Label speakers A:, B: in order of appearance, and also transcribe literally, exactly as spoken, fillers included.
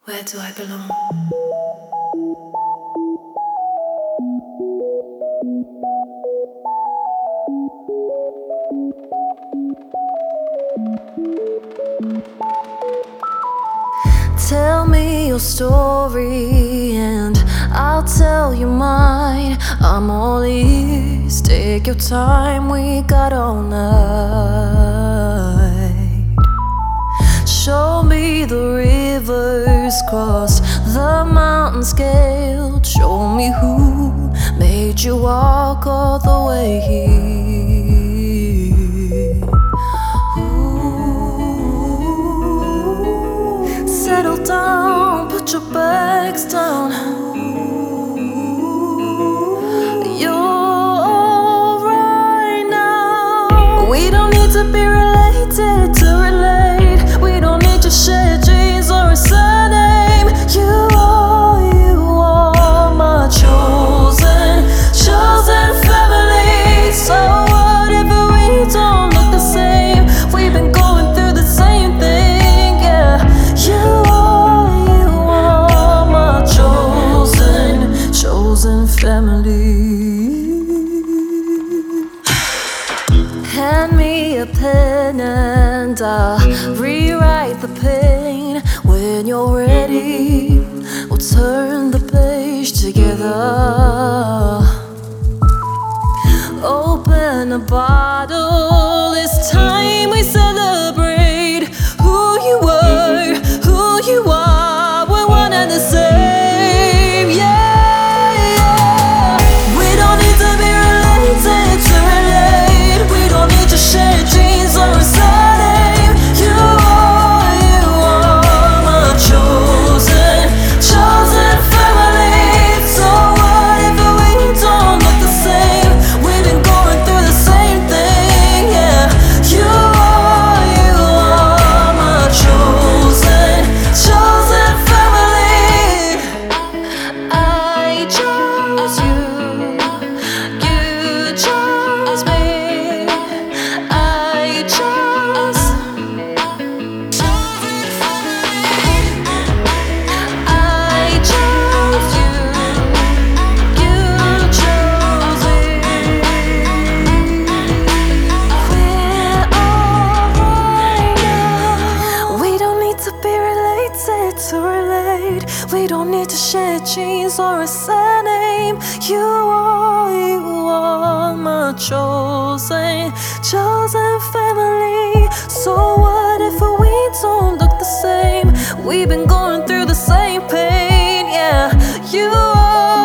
A: Where do I belong?
B: Tell me your story and I'll tell you mine. I'm all ears, take your time, we got all night. Show me the rivers crossed, the mountains scaled. Show me who made you walk all the way here. Ooh. Settle down, put your bags down. You're alright now. We don't need to be related to relate. We don't need to share genes or a surname. You are, you are my chosen, chosen family. So what if we don't look the same? We've been going through the same thing, yeah. You are, you are my chosen, chosen family. Hand me a pen and I'll rewrite the pain. When you're ready, we'll turn the page together. Open a bottle, it's time we celebrate who you were, who you are. We're one and the same, yeah, yeah. We don't need to be related to relate. We don't need to share genes or a surname. You are, you are my chosen, chosen family. So what if we don't look the same? We've been going through the same thing, yeah. You are, you are my chosen, chosen family. I chose you, you chose me. I chose, I chose you, you chose me. We're alright now. We don't need to be related to relate. We don't need to share genes or a surname. You are, you are my chosen, chosen family. So what if we don't look the same? We've been going through the same pain, yeah. You are